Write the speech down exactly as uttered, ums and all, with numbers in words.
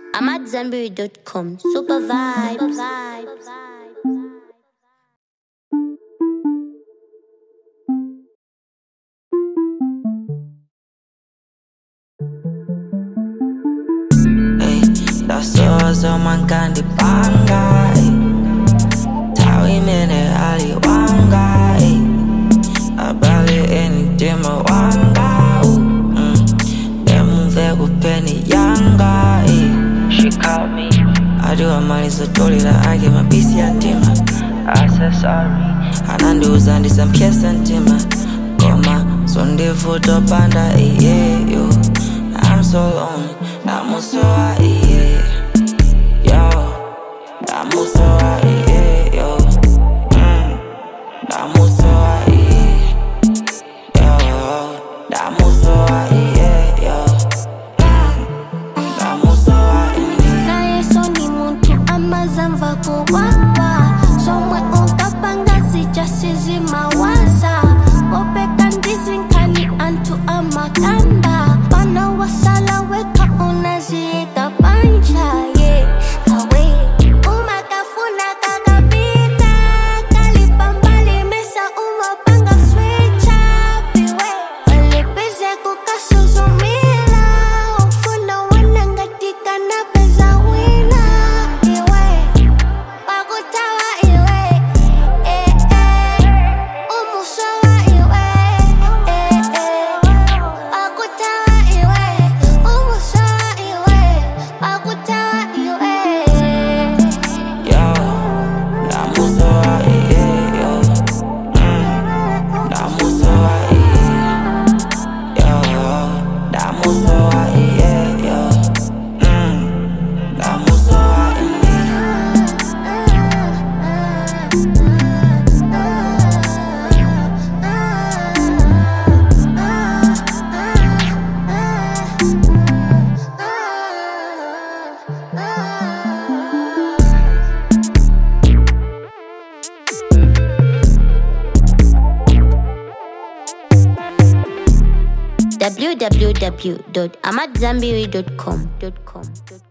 I'm at Zanberry dot com. Super vibes. Hey, dasozo mankandi panga. Tawi mene ali wanga. Abale eni dema wanga. Demu vego penny yanga. She called me. I do a money so totally that I give my P C and Tima. I said sorry. Ananduza ndi some kiss and Tima. Koma, Sunday photo panda, eh, yeah, yo. I'm so lonely, I'm so high, yeah. Yo, I'm so high, yeah, yo. Mm, I'm so high, yeah. Yo, I'm so high, yeah, yo. Mm, I'm so high. Na yeso ni muntu amazamva kuwapa. Somwe unkapanga sijasizi mawasa. Opeka ndizi nkani antu amakamba. Bana wasala weka unazieka pancha, yeah. Awe umakafuna kakapita. Kalipambali mesa umapanga switch up, iwe. Walipeze kukasuzumila. Ufuna wanangatika na peza wina, iwe. Wakutawa iwe, eh, eh. Umusawa iwe, eh, eh. Wakutawa iwe, umusawa iwe. Wakutawa iwe. Yo, I'm so high, yeah, yo. Mm, I'm so high, yeah. Yo, I'm so high, yeah, yo. Mm, I'm so high, w w w dot amatzambiri dot com.